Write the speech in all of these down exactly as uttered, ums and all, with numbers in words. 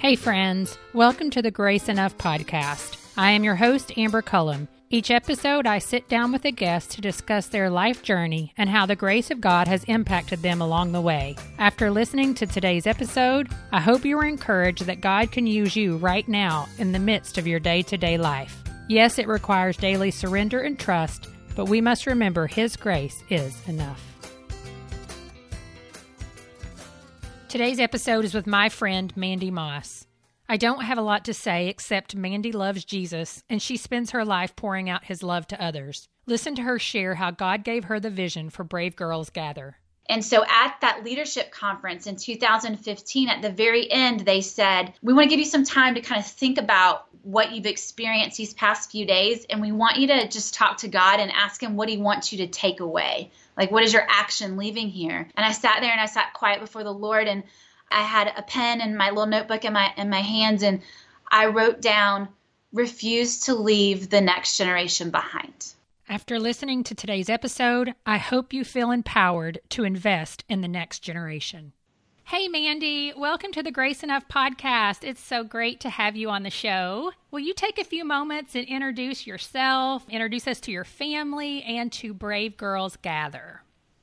Hey friends, welcome to the Grace Enough podcast. I am your host, Amber Cullum. Each episode, I sit down with a guest to discuss their life journey and how the grace of God has impacted them along the way. After listening to today's episode, I hope you are encouraged that God can use you right now in the midst of your day-to-day life. Yes, it requires daily surrender and trust, but we must remember His grace is enough. Today's episode is with my friend, Mandy Moss. I don't have a lot to say except Mandy loves Jesus, and she spends her life pouring out His love to others. Listen to her share how God gave her the vision for Brave Girls Gather. And so at that leadership conference in two thousand fifteen, at the very end, they said, we want to give you some time to kind of think about what you've experienced these past few days, and we want you to just talk to God and ask Him what He wants you to take away. Like, what is your action leaving here? And I sat there and I sat quiet before the Lord, and I had a pen and my little notebook in my in my hands, and I wrote down, refuse to leave the next generation behind. After listening to today's episode, I hope you feel empowered to invest in the next generation. Hey, Mandy, welcome to the Grace Enough podcast. It's so great to have you on the show. Will you take a few moments and introduce yourself, introduce us to your family, and to Brave Girls Gather?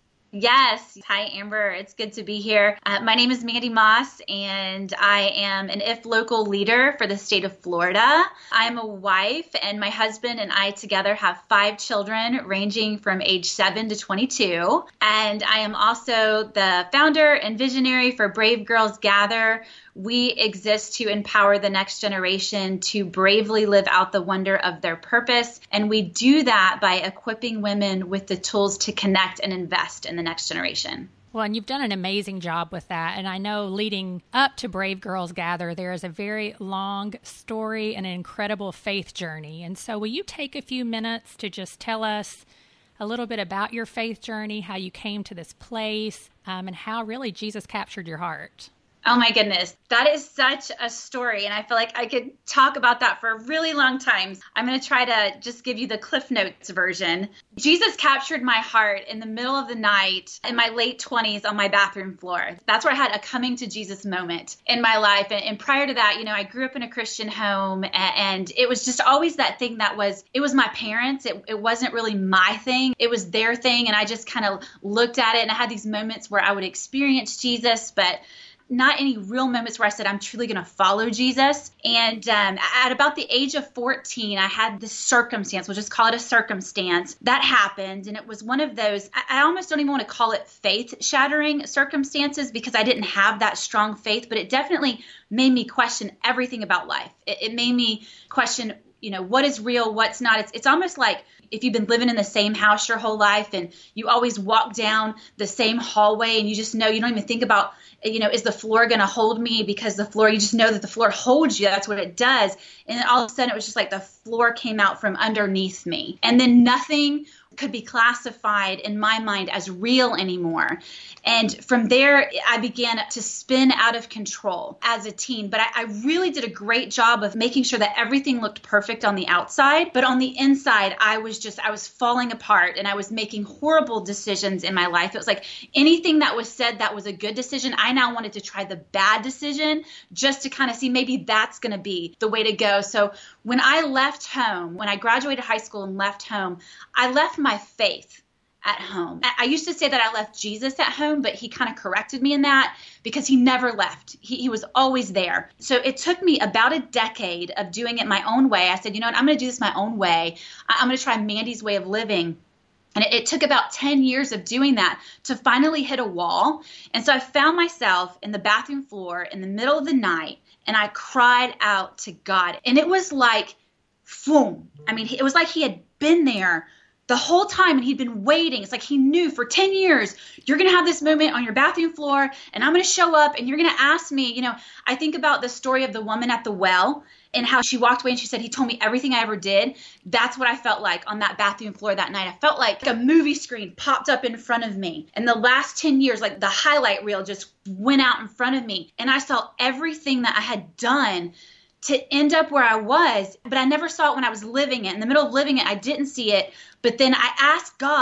Yes. Hi, Amber. It's good to be here. Uh, my name is Mandy Moss, and I am an I F local leader for the state of Florida. I'm a wife, and my husband and I together have five children ranging from age seven to twenty-two. And I am also the founder and visionary for Brave Girls Gather. We exist to empower the next generation to bravely live out the wonder of their purpose. And we do that by equipping women with the tools to connect and invest in the next generation. Well, and you've done an amazing job with that. And I know leading up to Brave Girls Gather, there is a very long story and an incredible faith journey. And so will you take a few minutes to just tell us a little bit about your faith journey, how you came to this place, um, and how really Jesus captured your heart? Oh my goodness, that is such a story, and I feel like I could talk about that for a really long time. I'm going to try to just give you the Cliff Notes version. Jesus captured my heart in the middle of the night in my late twenties on my bathroom floor. That's where I had a coming to Jesus moment in my life. And, and prior to that, you know, I grew up in a Christian home, and, and it was just always that thing that was, it was my parents. It, it wasn't really my thing. It was their thing, and I just kind of looked at it, and I had these moments where I would experience Jesus, but not any real moments where I said, I'm truly going to follow Jesus. And um, at about the age of fourteen, I had this circumstance, we'll just call it a circumstance, that happened. And it was one of those, I, I almost don't even want to call it faith-shattering circumstances because I didn't have that strong faith, but it definitely made me question everything about life. It, it made me question, you know, what is real, what's not. It's, it's almost like if you've been living in the same house your whole life and you always walk down the same hallway and you just know, you don't even think about, you know, is the floor going to hold me? Because the floor, you just know that the floor holds you. That's what it does. And then all of a sudden it was just like the floor came out from underneath me. And then nothing could be classified in my mind as real anymore. And from there, I began to spin out of control as a teen. But I, I really did a great job of making sure that everything looked perfect on the outside. But on the inside, I was just, I was falling apart and I was making horrible decisions in my life. It was like anything that was said that was a good decision, I now wanted to try the bad decision just to kind of see maybe that's going to be the way to go. So when I left home, when I graduated high school and left home, I left my faith at home. I used to say that I left Jesus at home, but he kind of corrected me in that because he never left. He, he was always there. So it took me about a decade of doing it my own way. I said, you know what, I'm going to do this my own way. I'm going to try Mandy's way of living. And it, it took about ten years of doing that to finally hit a wall. And so I found myself in the bathroom floor in the middle of the night, and I cried out to God. And it was like, boom. I mean, it was like he had been there the whole time and he'd been waiting. It's like he knew for ten years, you're going to have this moment on your bathroom floor and I'm going to show up and you're going to ask me. You know, I think about the story of the woman at the well and how she walked away and she said, he told me everything I ever did. That's what I felt like on that bathroom floor that night. I felt like a movie screen popped up in front of me. And the last ten years, like the highlight reel just went out in front of me. And I saw everything that I had done to end up where I was, but I never saw it when I was living it. In the middle of living it, I didn't see it. But then I asked God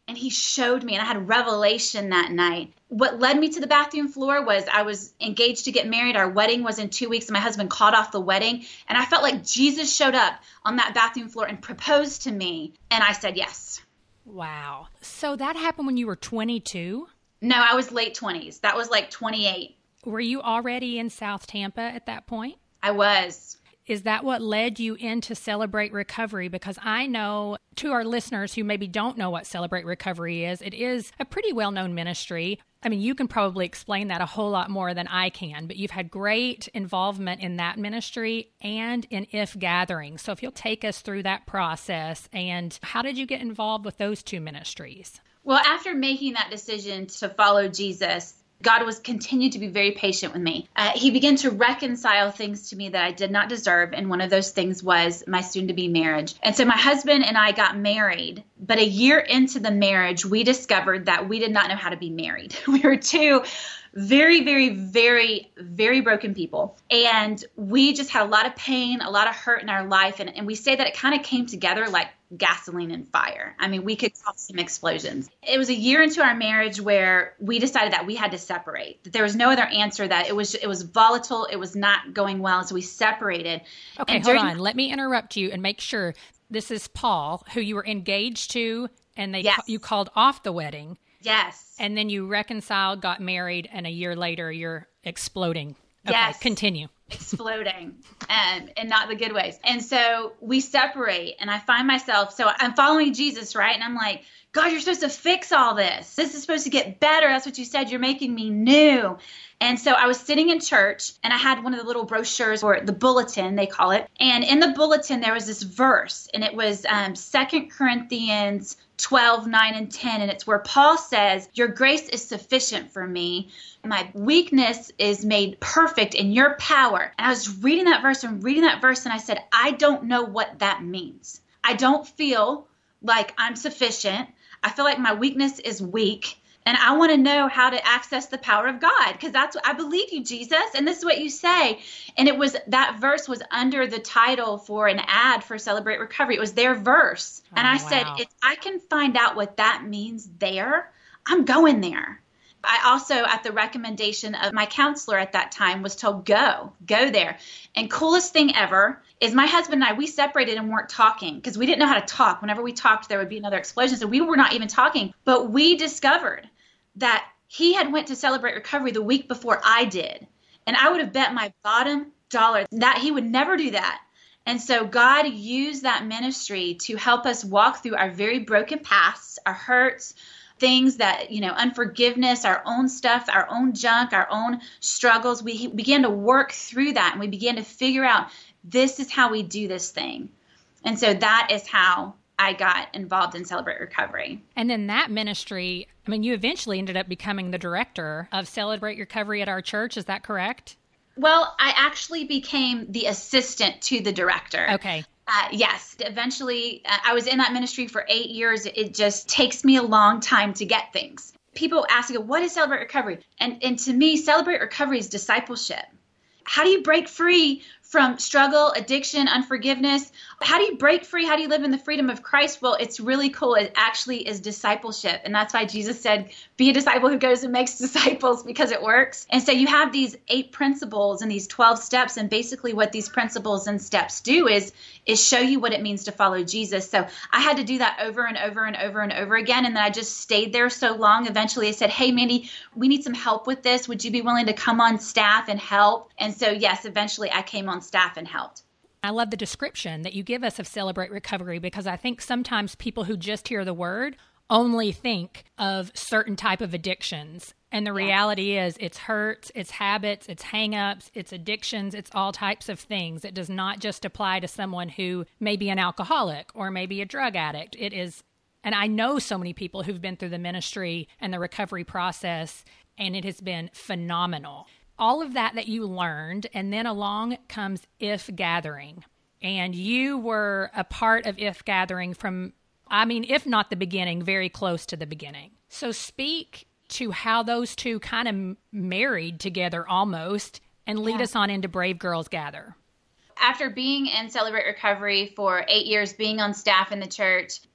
And he showed me, and I had a revelation that night. What led me to the bathroom floor was I was engaged to get married. Our wedding was in two weeks, and my husband called off the wedding. And I felt like Jesus showed up on that bathroom floor and proposed to me. And I said yes. Wow. So that happened when you were twenty-two? No, I was late twenties. That was like twenty-eight. Were you already in South Tampa at that point? I was. Is that what led you into Celebrate Recovery? Because I know, to our listeners who maybe don't know what Celebrate Recovery is, it is a pretty well-known ministry. I mean, you can probably explain that a whole lot more than I can, but you've had great involvement in that ministry and in If Gathering. So if you'll take us through that process, and how did you get involved with those two ministries? Well, after making that decision to follow Jesus, God was continued to be very patient with me. Uh, he began to reconcile things to me that I did not deserve. And one of those things was my soon-to-be marriage. And so my husband and I got married. But a year into the marriage, we discovered that we did not know how to be married. We were two very, very, very, very broken people. And we just had a lot of pain, a lot of hurt in our life. And, and we say that it kind of came together like gasoline and fire. I mean, we could cause some explosions. It was a year into our marriage where we decided that we had to separate, that there was no other answer, that it was it was volatile, it was not going well, so we separated. Okay, and hold during- on. Let me interrupt you and make sure. This is Paul, who you were engaged to, and they yes. you called off the wedding. Yes. And then you reconciled, got married, and a year later you're exploding. Okay, yes. Continue. Exploding, and and not the good ways. And so we separate, and I find myself, so I'm following Jesus, right? And I'm like, God, you're supposed to fix all this. This is supposed to get better. That's what you said. You're making me new. And so I was sitting in church, and I had one of the little brochures, or the bulletin, they call it. And in the bulletin, there was this verse, and it was um, Second Corinthians twelve, nine, and ten. And it's where Paul says, your grace is sufficient for me. My weakness is made perfect in your power. And I was reading that verse and reading that verse, and I said, I don't know what that means. I don't feel like I'm sufficient. I feel like my weakness is weak. And I want to know how to access the power of God, because that's what I believe you, Jesus. And this is what you say. And it was, that verse was under the title for an ad for Celebrate Recovery. It was their verse. Oh, and I wow. said, if I can find out what that means there, I'm going there. I also, at the recommendation of my counselor at that time, was told, go, go there. And coolest thing ever is my husband and I, we separated and weren't talking because we didn't know how to talk. Whenever we talked, there would be another explosion. So we were not even talking. But we discovered that he had went to Celebrate Recovery the week before I did. And I would have bet my bottom dollar that he would never do that. And so God used that ministry to help us walk through our very broken pasts, our hurts, things that, you know, unforgiveness, our own stuff, our own junk, our own struggles. We began to work through that, and we began to figure out this is how we do this thing. And so that is how I got involved in Celebrate Recovery. And then that ministry, I mean, you eventually ended up becoming the director of Celebrate Recovery at our church. Is that correct? Well, I actually became the assistant to the director. Okay. Uh, yes. Eventually, uh, I was in that ministry for eight years. It just takes me a long time to get things. People ask me, what is Celebrate Recovery? And, and to me, Celebrate Recovery is discipleship. How do you break free from struggle, addiction, unforgiveness? How do you break free? How do you live in the freedom of Christ? Well, it's really cool. It actually is discipleship. And that's why Jesus said, be a disciple who goes and makes disciples, because it works. And so you have these eight principles and these twelve steps. And basically what these principles and steps do is, is show you what it means to follow Jesus. So I had to do that over and over and over and over again. And then I just stayed there so long. Eventually I said, hey, Mandy, we need some help with this. Would you be willing to come on staff and help? And so, yes, eventually I came on staff and helped. I love the description that you give us of Celebrate Recovery, because I think sometimes people who just hear the word only think of certain type of addictions. And the yeah. reality is it's hurts, it's habits, it's hang-ups, it's addictions, it's all types of things. It does not just apply to someone who may be an alcoholic or maybe a drug addict. It is, and I know so many people who've been through the ministry and the recovery process, and it has been phenomenal. All of that that you learned, and then along comes If Gathering. And you were a part of If Gathering from, I mean, if not the beginning, very close to the beginning. So speak to how those two kind of married together almost, and lead yeah. us on into Brave Girls Gather. After being in Celebrate Recovery for eight years, being on staff in the church,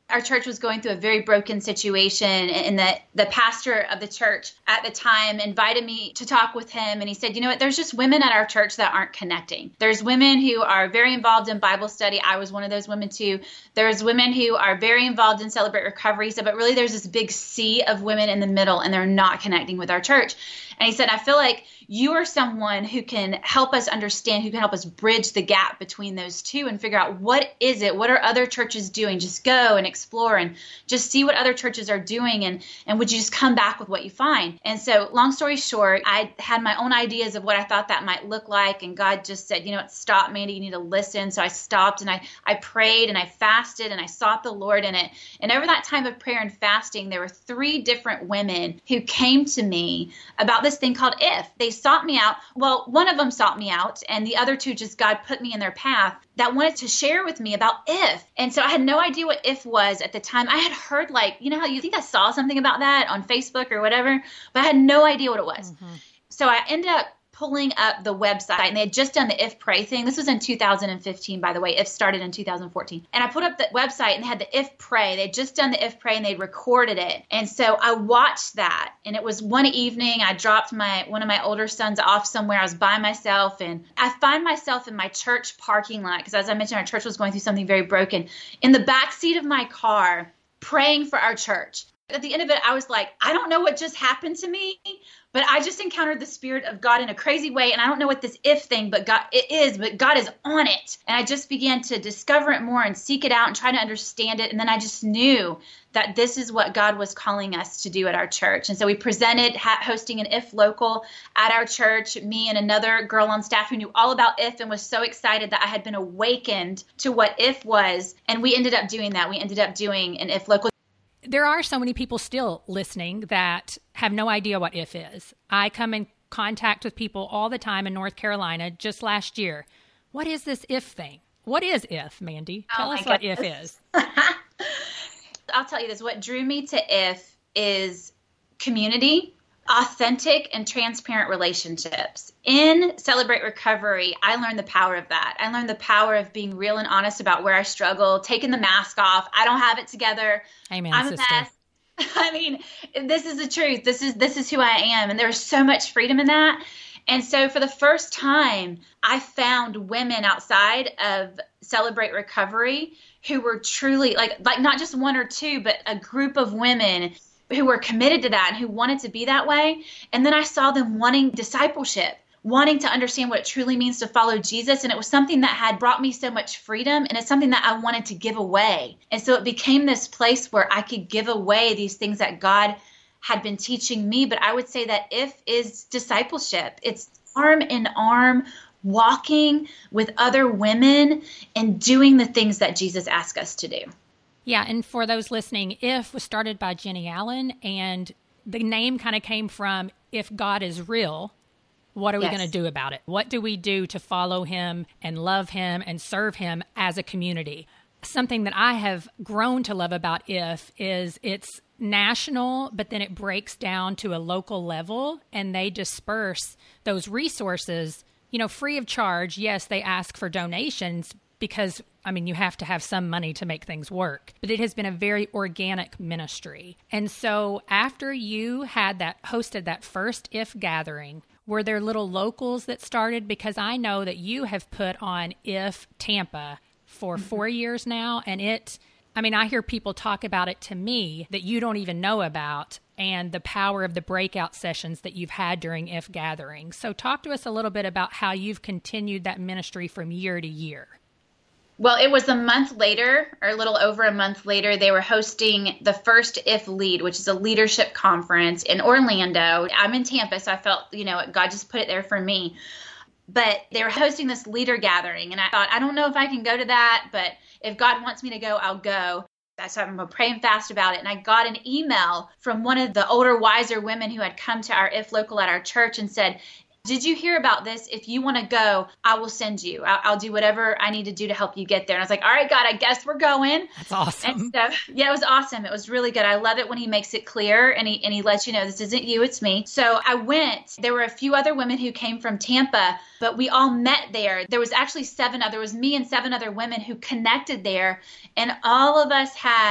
Our church was going through a very broken situation, and the, the pastor of the church at the time invited me to talk with him. And he said, you know what, there's just women at our church that aren't connecting. There's women who are very involved in Bible study. I was one of those women too. There's women who are very involved in Celebrate Recovery. So, but really there's this big sea of women in the middle, and they're not connecting with our church. And he said, I feel like you are someone who can help us understand, who can help us bridge the gap between those two and figure out what is it, what are other churches doing? Just go and explore and just see what other churches are doing. And, and would you just come back with what you find? And so long story short, I had my own ideas of what I thought that might look like. And God just said, you know what, stop, Mandy, you need to listen. So I stopped and I, I prayed and I fasted and I sought the Lord in it. And over that time of prayer and fasting, there were three different women who came to me about this thing called If. They sought me out. Well, one of them sought me out, and the other two just God put me in their path that wanted to share with me about If. And so I had no idea what If was at the time. I had heard, like, you know how you think I saw something about that on Facebook or whatever, but I had no idea what it was. Mm-hmm. So I ended up pulling up the website, and they had just done the If Pray thing. This was in two thousand fifteen, by the way. If started in two thousand fourteen. And I put up the website, and they had the If Pray. They'd just done the If Pray, and they'd recorded it. And so I watched that, and it was one evening. I dropped my one of my older sons off somewhere. I was by myself, and I find myself in my church parking lot, because as I mentioned, our church was going through something very broken, in the back seat of my car, praying for our church. At the end of it, I was like, I don't know what just happened to me, but I just encountered the Spirit of God in a crazy way. And I don't know what this if thing, but God, it is, but God is on it. And I just began to discover it more and seek it out and try to understand it. And then I just knew that this is what God was calling us to do at our church. And so we presented ha- hosting an If local at our church, me and another girl on staff who knew all about If and was so excited that I had been awakened to what If was. And we ended up doing that. We ended up doing an If local. There are so many people still listening that have no idea what If is. I come in contact with people all the time in North Carolina. Just last year, what is this If thing? What is If, Mandy? Tell oh us goodness. what If is. I'll tell you this. What drew me to If is community, authentic and transparent relationships. In Celebrate Recovery, I learned the power of that. I learned the power of being real and honest about where I struggle, taking the mask off. I don't have it together. Amen, I'm sister. a mess. I mean, this is the truth. This is this is who I am. And there's so much freedom in that. And so for the first time, I found women outside of Celebrate Recovery who were truly like, like not just one or two, but a group of women who were committed to that and who wanted to be that way. And then I saw them wanting discipleship, wanting to understand what it truly means to follow Jesus. And it was something that had brought me so much freedom, and it's something that I wanted to give away. And so it became this place where I could give away these things that God had been teaching me. But I would say that If is discipleship. It's arm in arm, walking with other women and doing the things that Jesus asked us to do. Yeah, and for those listening, If was started by Jenny Allen, and the name kind of came from, if God is real, what are we Yes. going to do about it? What do we do to follow him and love him and serve him as a community? Something that I have grown to love about If is it's national, but then it breaks down to a local level, and they disperse those resources, you know, free of charge. Yes, they ask for donations because, I mean, you have to have some money to make things work. But it has been a very organic ministry. And so after you had that, hosted that first If gathering, were there little locals that started? Because I know that you have put on If Tampa for mm-hmm. four years now. And it, I mean, I hear people talk about it to me that you don't even know about, and the power of the breakout sessions that you've had during If gatherings. So talk to us a little bit about how you've continued that ministry from year to year. Well, it was a month later, or a little over a month later, they were hosting the first If Lead, which is a leadership conference in Orlando. I'm in Tampa, so I felt, you know, God just put it there for me. But they were hosting this leader gathering, and I thought, I don't know if I can go to that, but if God wants me to go, I'll go. So I'm going to pray and fast about it. And I got an email from one of the older, wiser women who had come to our If local at our church and said, did you hear about this? If you want to go, I will send you. I'll, I'll do whatever I need to do to help you get there. And I was like, all right, God, I guess we're going. That's awesome. And so, yeah, it was awesome. It was really good. I love it when he makes it clear and he and he lets you know this isn't you, it's me. So I went. There were a few other women who came from Tampa, but we all met there. There was actually seven other, there was me and seven other women who connected there. And all of us had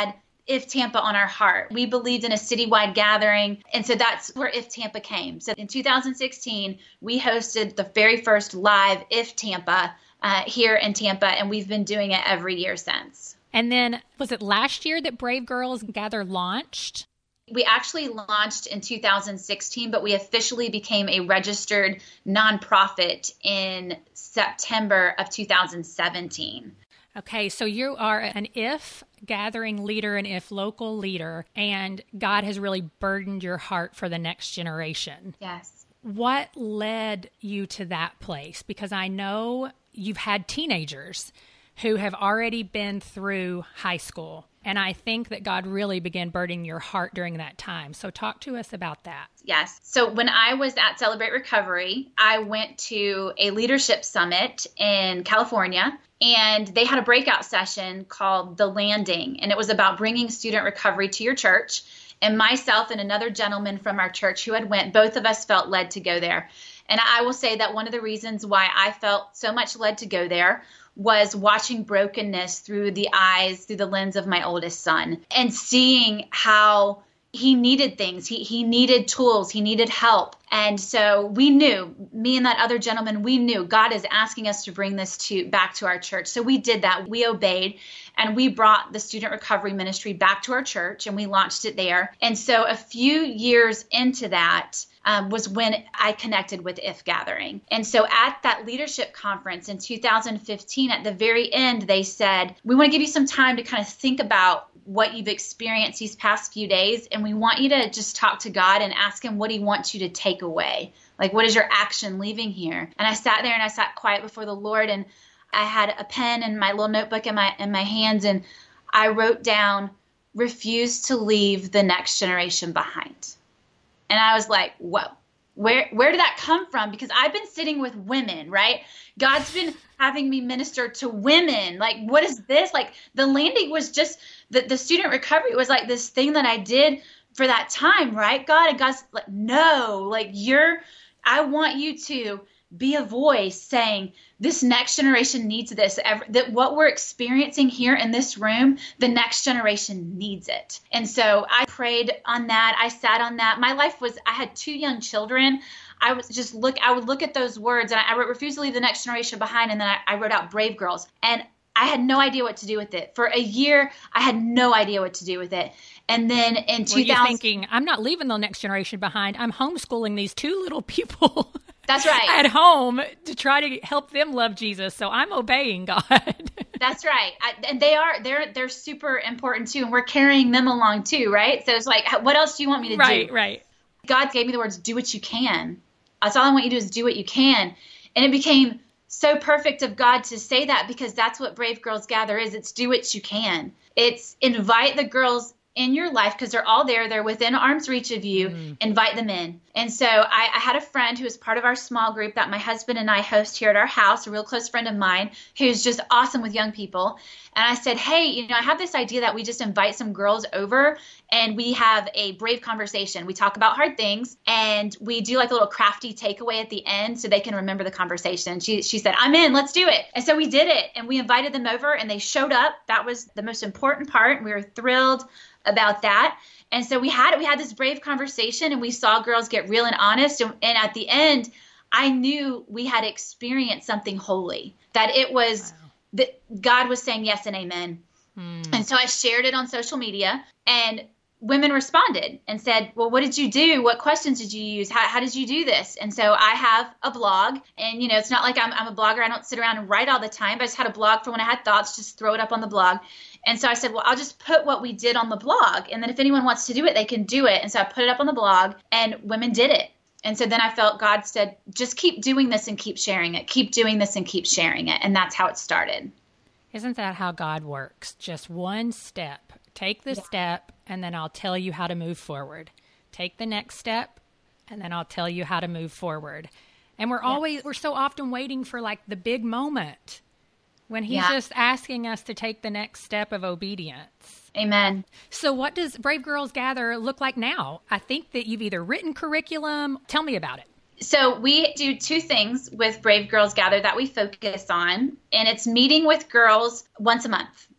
If Tampa on our heart. We believed in a citywide gathering. And so that's where If Tampa came. So in two thousand sixteen, we hosted the very first live If Tampa uh, here in Tampa, and we've been doing it every year since. And then was it last year that Brave Girls Gather launched? We actually launched in two thousand sixteen, but we officially became a registered nonprofit in September of two thousand seventeen. Okay, so you are an If gathering leader, an If local leader, and God has really burdened your heart for the next generation. Yes. What led you to that place? Because I know you've had teenagers who have already been through high school, and I think that God really began burdening your heart during that time. So talk to us about that. Yes. So when I was at Celebrate Recovery, I went to a leadership summit in California, and they had a breakout session called The Landing, and it was about bringing student recovery to your church. And myself and another gentleman from our church who had went, both of us felt led to go there. And I will say that one of the reasons why I felt so much led to go there was watching brokenness through the eyes, through the lens of my oldest son, and seeing how he needed things. He he needed tools. He needed help. And so we knew, me and that other gentleman, we knew God is asking us to bring this to back to our church. So we did that. We obeyed, and we brought the student recovery ministry back to our church, and we launched it there. And so a few years into that um, was when I connected with If Gathering. And so at that leadership conference in two thousand fifteen, at the very end, they said, we want to give you some time to kind of think about what you've experienced these past few days. And we want you to just talk to God and ask him what he wants you to take away. Like, what is your action leaving here? And I sat there and I sat quiet before the Lord, and I had a pen and my little notebook in my, in my hands. And I wrote down, refuse to leave the next generation behind. And I was like, whoa, where, where did that come from? Because I've been sitting with women, right? God's been having me minister to women. Like, what is this? Like, the landing was just the, the student recovery was like this thing that I did for that time, right? God, and God's like, no, like you're, I want you to be a voice saying this next generation needs this, that what we're experiencing here in this room, the next generation needs it. And so I prayed on that. I sat on that. My life was, I had two young children. I was just look, I would look at those words, and I, I wrote, refuse to leave the next generation behind. And then I, I wrote out Brave Girls, and I had no idea what to do with it. For a year, I had no idea what to do with it. And then in two thousand, were you thinking, I'm not leaving the next generation behind. I'm homeschooling these two little people. That's right. At home to try to help them love Jesus. So I'm obeying God. That's right. I, and they are, they're, they're super important too. And we're carrying them along too, right? So it's like, what else do you want me to right, do? Right, right. God gave me the words, do what you can. That's all I want you to do is do what you can. And it became so perfect of God to say that, because that's what Brave Girls Gather is. It's do what you can. It's invite the girls in your life, because they're all there. They're within arm's reach of you. Mm. Invite them in. And so I, I had a friend who was part of our small group that my husband and I host here at our house, a real close friend of mine who's just awesome with young people. And I said, hey, you know, I have this idea that we just invite some girls over and we have a brave conversation. We talk about hard things, and we do like a little crafty takeaway at the end so they can remember the conversation. She, she said, I'm in, let's do it. And so we did it, and we invited them over, and they showed up. That was the most important part. We were thrilled about that. And so we had it. We had this brave conversation, and we saw girls get real and honest. And, and at the end, I knew we had experienced something holy, that it was wow. that God was saying yes and amen. Hmm. And so I shared it on social media, and women responded and said, well, what did you do? What questions did you use? How, how did you do this? And so I have a blog, and, you know, it's not like I'm, I'm a blogger. I don't sit around and write all the time, but I just had a blog for when I had thoughts, just throw it up on the blog. And so I said, well, I'll just put what we did on the blog, and then if anyone wants to do it, they can do it. And so I put it up on the blog, and women did it. And so then I felt God said, just keep doing this and keep sharing it. Keep doing this and keep sharing it. And that's how it started. Isn't that how God works? Just one step. Take the yeah. step, and then I'll tell you how to move forward. Take the next step, and then I'll tell you how to move forward. And we're yes. always, we're so often waiting for like the big moment when he's yeah. just asking us to take the next step of obedience. Amen. So what does Brave Girls Gather look like now? I think that you've either written curriculum. Tell me about it. So we do two things with Brave Girls Gather that we focus on, and it's meeting with girls once a month.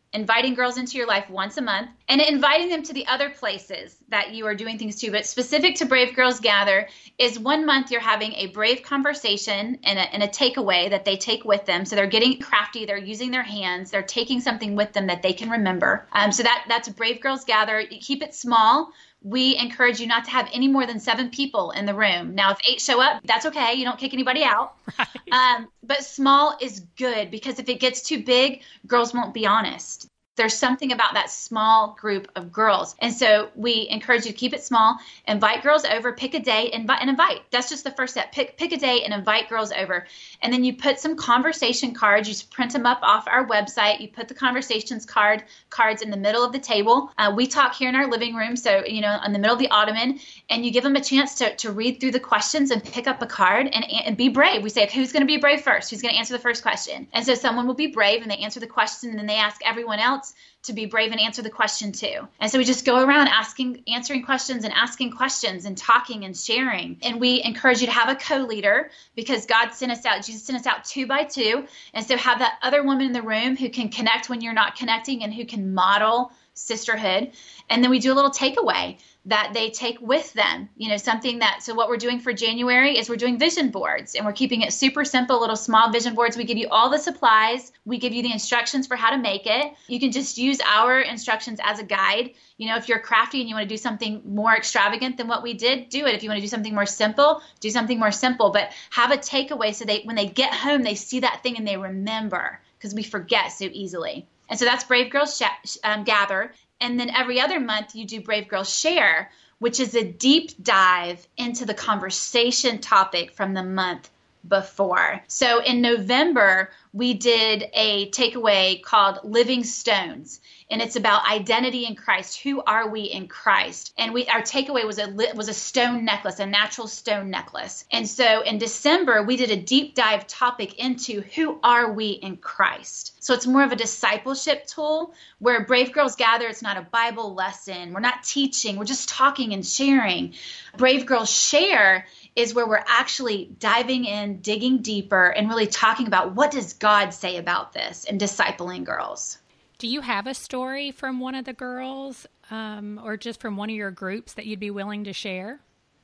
inviting girls into your life once a month, and inviting them to the other places that you are doing things to. But specific to Brave Girls Gather is one month you're having a brave conversation and a, and a takeaway that they take with them. So they're getting crafty. They're using their hands. They're taking something with them that they can remember. Um, so that that's Brave Girls Gather. You keep it small. We encourage you not to have any more than seven people in the room. Now, if eight show up, that's okay. You don't kick anybody out. Right. Um, but small is good, because if it gets too big, girls won't be honest. There's something about that small group of girls. And so we encourage you to keep it small, invite girls over, pick a day, invite and invite. That's just the first step. Pick pick a day and invite girls over. And then you put some conversation cards. You just print them up off our website. You put the conversations card cards in the middle of the table. Uh, we talk here in our living room, so, you know, in the middle of the ottoman, and you give them a chance to, to read through the questions and pick up a card and, and be brave. We say, okay, who's going to be brave first? Who's going to answer the first question? And so someone will be brave and they answer the question, and then they ask everyone else to be brave and answer the question too. And so we just go around asking, answering questions and asking questions and talking and sharing. And we encourage you to have a co-leader, because God sent us out, Jesus sent us out two by two. And so have that other woman in the room who can connect when you're not connecting and who can model sisterhood. And then we do a little takeaway that they take with them, you know, something that, so what we're doing for January is we're doing vision boards, and we're keeping it super simple, little small vision boards. We give you all the supplies. We give you the instructions for how to make it. You can just use our instructions as a guide. You know, if you're crafty and you want to do something more extravagant than what we did, do it. If you want to do something more simple, do something more simple, but have a takeaway so they, when they get home, they see that thing and they remember, because we forget so easily. And so that's Brave Girls Sh- um, Gather. And then every other month you do Brave Girls Share, which is a deep dive into the conversation topic from the month before. So in November, we did a takeaway called Living Stones, and it's about identity in Christ. Who are we in Christ? And we, our takeaway was a was a stone necklace, a natural stone necklace. And so in December, we did a deep dive topic into who are we in Christ. So it's more of a discipleship tool, where Brave Girls Gather, it's not a Bible lesson. We're not teaching. We're just talking and sharing. Brave Girls Share is where we're actually diving in, digging deeper, and really talking about what does God say about this, and discipling girls. Do you have a story from one of the girls um, or just from one of your groups that you'd be willing to share?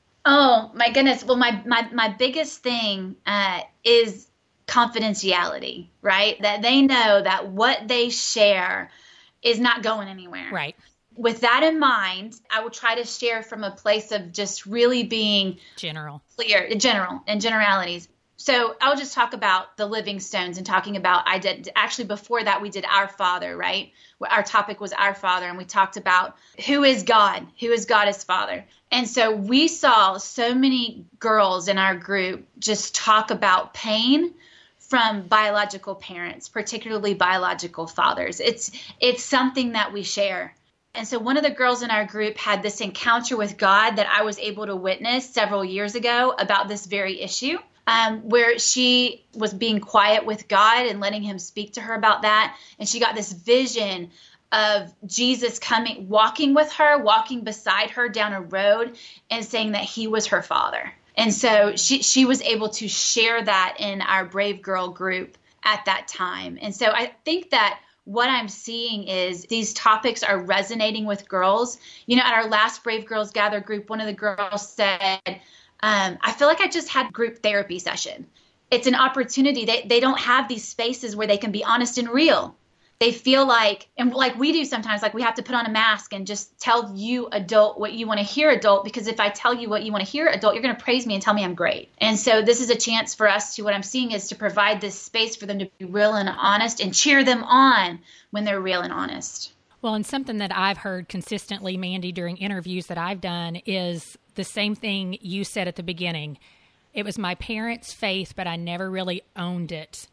Oh, my goodness. Well, my, my, my biggest thing uh, is confidentiality, right? That they know that what they share is not going anywhere. Right. With that in mind, I will try to share from a place of just really being general, clear, general, and generalities. So I'll just talk about the Living Stones and talking about, I did actually before that we did Our Father, right? Our topic was Our Father, and we talked about who is God, who is God as Father. And so we saw so many girls in our group just talk about pain from biological parents, particularly biological fathers. It's it's something that we share. And so one of the girls in our group had this encounter with God that I was able to witness several years ago about this very issue, um, where she was being quiet with God and letting him speak to her about that. And she got this vision of Jesus coming, walking with her, walking beside her down a road, and saying that he was her father. And so she, she was able to share that in our Brave Girl group at that time. And so I think that what I'm seeing is these topics are resonating with girls. You know, at our last Brave Girls Gather group, one of the girls said, um, I feel like I just had group therapy session. It's an opportunity. They, they don't have these spaces where they can be honest and real. They feel like, and like we do sometimes, like we have to put on a mask and just tell you adult what you want to hear adult, because if I tell you what you want to hear adult, you're going to praise me and tell me I'm great. And so this is a chance for us to, what I'm seeing is to provide this space for them to be real and honest and cheer them on when they're real and honest. Well, and something that I've heard consistently, Mandy, during interviews that I've done is the same thing you said at the beginning. It was my parents' faith, but I never really owned it.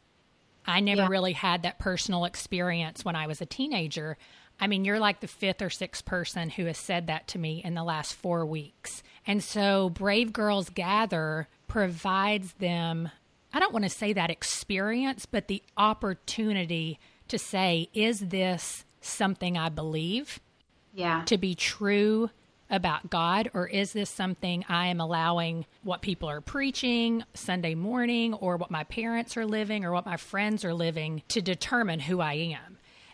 I never yeah. really had that personal experience when I was a teenager. I mean, you're like the fifth or sixth person who has said that to me in the last four weeks. And so Brave Girls Gather provides them, I don't want to say that experience, but the opportunity to say, is this something I believe yeah. to be true about God, or is this something I am allowing what people are preaching Sunday morning, or what my parents are living, or what my friends are living to determine who I am?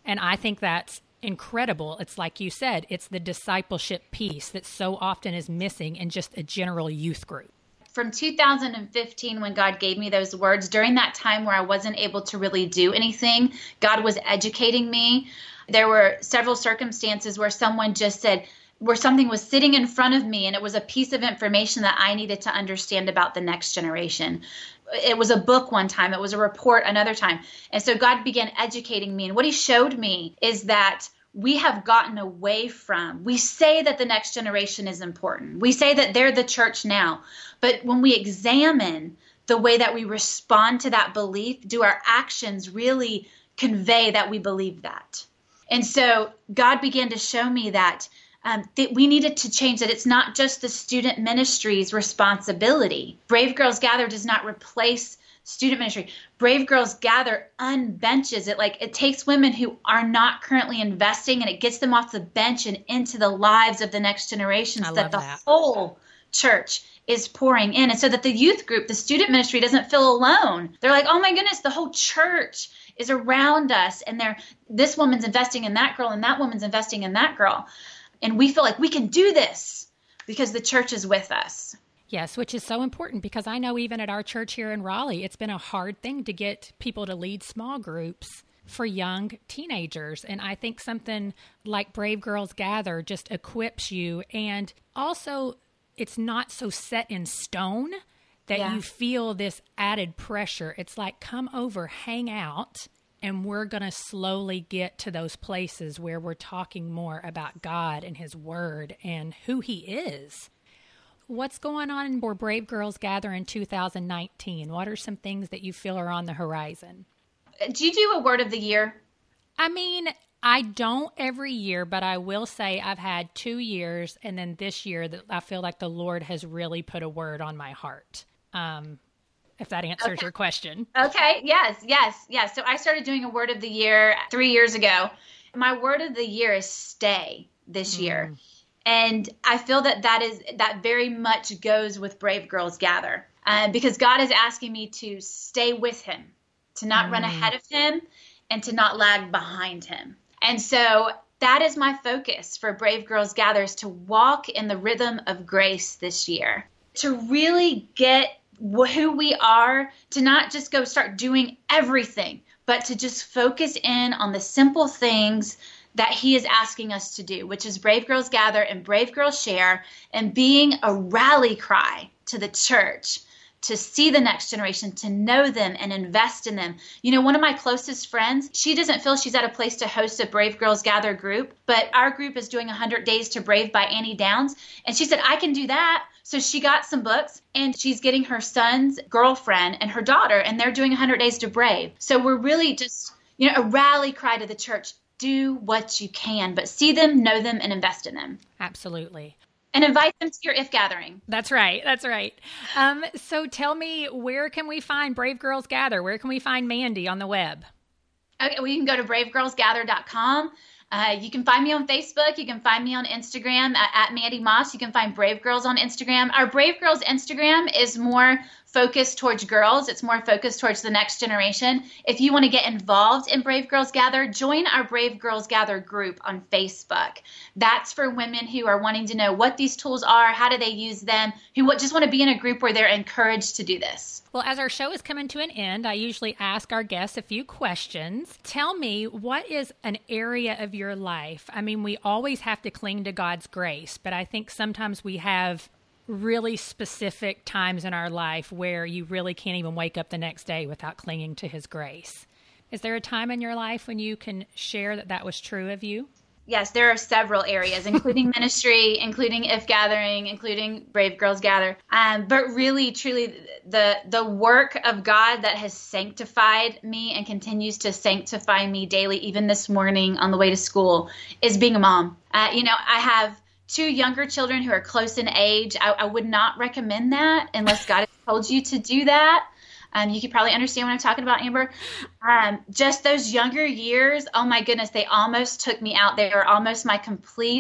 And I think that's incredible. It's like you said, it's the discipleship piece that so often is missing in just a general youth group. From two thousand fifteen, when God gave me those words, during that time where I wasn't able to really do anything, God was educating me. There were several circumstances where someone just said, where something was sitting in front of me and it was a piece of information that I needed to understand about the next generation. It was a book one time. It was a report another time. And so God began educating me. And what he showed me is that we have gotten away from, we say that the next generation is important. We say that they're the church now. But when we examine the way that we respond to that belief, do our actions really convey that we believe that? And so God began to show me that Um, that we needed to change, that it's not just the student ministry's responsibility. Brave Girls Gather does not replace student ministry. Brave Girls Gather unbenches it. Like, it takes women who are not currently investing and it gets them off the bench and into the lives of the next generations, that the that. whole church is pouring in. And so that the youth group, the student ministry, doesn't feel alone. They're like, oh my goodness, the whole church is around us. And they're, this woman's investing in that girl and that woman's investing in that girl. And we feel like we can do this because the church is with us. Yes, which is so important, because I know even at our church here in Raleigh, it's been a hard thing to get people to lead small groups for young teenagers. And I think something like Brave Girls Gather just equips you. And also, it's not so set in stone that Yeah. you feel this added pressure. It's like, come over, hang out. And we're going to slowly get to those places where we're talking more about God and his word and who he is. What's going on in Brave Girls Gather in two thousand nineteen? What are some things that you feel are on the horizon? Do you do a word of the year? I mean, I don't every year, but I will say I've had two years. And then this year that I feel like the Lord has really put a word on my heart. Um, if that answers Okay. your question. Okay. Yes, yes, yes. So I started doing a word of the year three years ago. My word of the year is stay this year. Mm. And I feel that that is, that very much goes with Brave Girls Gather, uh, because God is asking me to stay with him, to not Mm. run ahead of him and to not lag behind him. And so that is my focus for Brave Girls Gather, is to walk in the rhythm of grace this year, to really get who we are, to not just go start doing everything, but to just focus in on the simple things that he is asking us to do, which is Brave Girls Gather and Brave Girls Share, and being a rally cry to the church, to see the next generation, to know them and invest in them. You know, one of my closest friends, she doesn't feel she's at a place to host a Brave Girls Gather group, but our group is doing one hundred Days to Brave by Annie Downs. And she said, I can do that. So she got some books, and she's getting her son's girlfriend and her daughter, and they're doing one hundred Days to Brave. So we're really just, you know, a rally cry to the church. Do what you can, but see them, know them, and invest in them. Absolutely. And invite them to your If gathering. That's right. That's right. Um, so tell me, where can we find Brave Girls Gather? Where can we find Mandy on the web? Okay, well, you can go to brave girls gather dot com. Uh, you can find me on Facebook. You can find me on Instagram at, at Mandy Moss. You can find Brave Girls on Instagram. Our Brave Girls Instagram is more focused towards girls. It's more focused towards the next generation. If you want to get involved in Brave Girls Gather, join our Brave Girls Gather group on Facebook. That's for women who are wanting to know what these tools are, how do they use them, who just want to be in a group where they're encouraged to do this. Well, as our show is coming to an end, I usually ask our guests a few questions. Tell me, what is an area of your life? I mean, we always have to cling to God's grace, but I think sometimes we have really specific times in our life where you really can't even wake up the next day without clinging to his grace. Is there a time in your life when you can share that that was true of you? Yes, there are several areas, including ministry, including If Gathering, including Brave Girls Gather. Um, but really, truly, the the work of God that has sanctified me and continues to sanctify me daily, even this morning on the way to school, is being a mom. Uh, you know, I have two younger children who are close in age. I, I would not recommend that unless God has told you to do that. Um, you could probably understand what I'm talking about, Amber. Um, just those younger years, oh my goodness, they almost took me out. They were almost my complete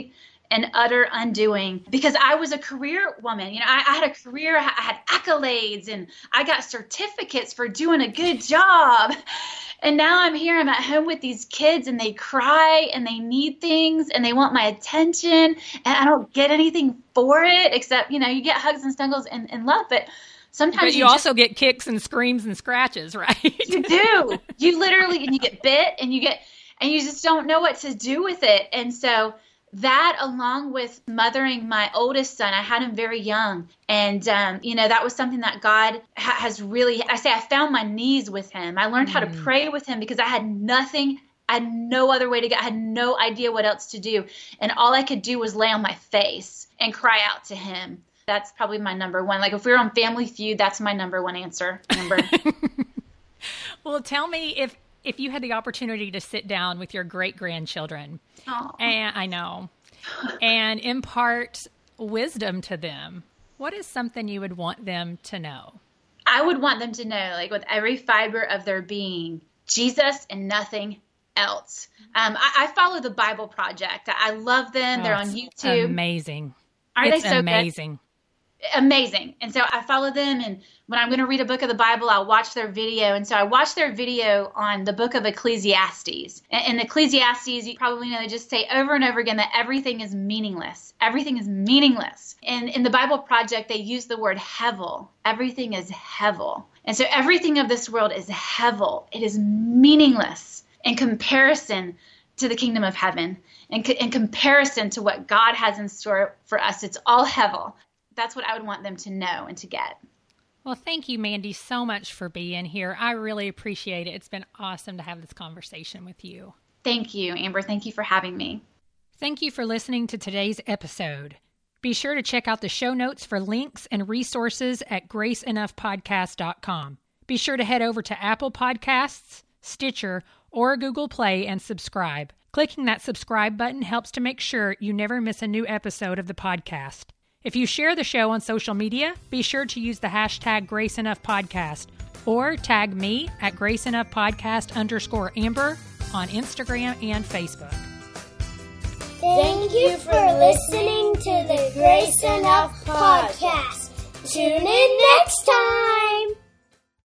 and utter undoing, because I was a career woman. You know, I, I had a career, I had accolades, and I got certificates for doing a good job. And now I'm here, I'm at home with these kids, and they cry and they need things and they want my attention, and I don't get anything for it except, you know, you get hugs and snuggles and, and love, but sometimes but you, you also just, get kicks and screams and scratches, right? You do. You literally, and you get bit, and you get, and you just don't know what to do with it. And so that, along with mothering my oldest son, I had him very young. And, um, you know, that was something that God ha- has really, I say I found my knees with him. I learned mm. how to pray with him because I had nothing, I had no other way to go. I had no idea what else to do. And all I could do was lay on my face and cry out to him. That's probably my number one. Like if we were on Family Feud, that's my number one answer. Amber. Well, tell me if, if you had the opportunity to sit down with your great-grandchildren, Aww. and I know, and impart wisdom to them, what is something you would want them to know? I would want them to know, like with every fiber of their being, Jesus and nothing else. Um, I, I follow the Bible Project. I love them. Oh, They're on YouTube. Amazing. Aren't it's they so amazing. Good? Amazing. And so I follow them, and when I'm going to read a book of the Bible, I'll watch their video. And so I watched their video on the book of Ecclesiastes. And in Ecclesiastes, you probably know, they just say over and over again that everything is meaningless. Everything is meaningless. And in the Bible Project, they use the word hevel. Everything is hevel. And so everything of this world is hevel. It is meaningless in comparison to the kingdom of heaven. In, co- in comparison to what God has in store for us, it's all hevel. That's what I would want them to know and to get. Well, thank you, Mandy, so much for being here. I really appreciate it. It's been awesome to have this conversation with you. Thank you, Amber. Thank you for having me. Thank you for listening to today's episode. Be sure to check out the show notes for links and resources at grace enough podcast dot com. Be sure to head over to Apple Podcasts, Stitcher, or Google Play and subscribe. Clicking that subscribe button helps to make sure you never miss a new episode of the podcast. If you share the show on social media, be sure to use the hashtag GraceEnoughPodcast or tag me at GraceEnoughPodcast underscore Amber on Instagram and Facebook. Thank you for listening to the Grace Enough Podcast. Tune in next time.